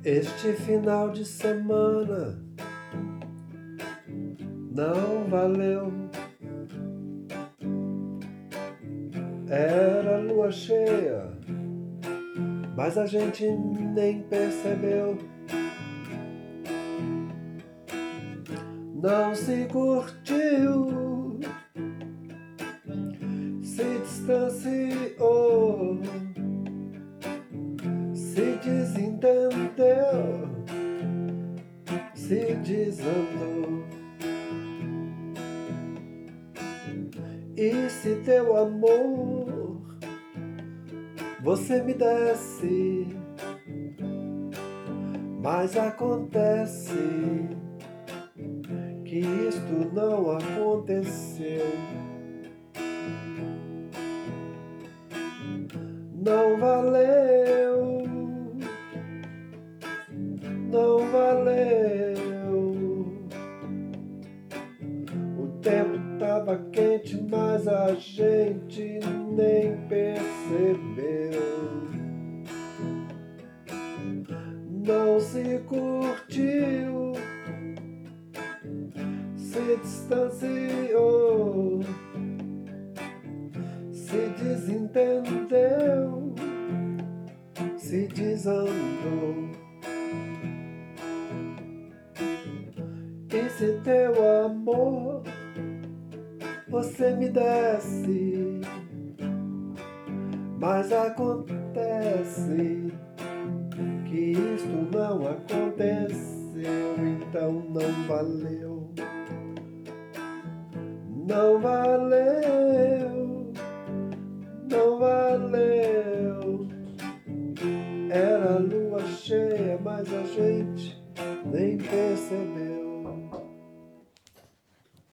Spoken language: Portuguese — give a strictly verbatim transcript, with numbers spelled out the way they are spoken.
Este final de semana não valeu. Era lua cheia, mas a gente nem percebeu. Não se curtiu, se distanciou, se desentendeu, se desandou. E se teu amor você me desse, mas acontece que isto não aconteceu. Não valeu, não valeu. O tempo tava quente, mas a gente nem percebeu. Não se curtiu, se distanciou, se desentendeu, se desandou. E se teu amor você me desse, mas acontece que isto não aconteceu, então não valeu. Não valeu, não valeu. Era lua cheia, mas a gente nem percebeu.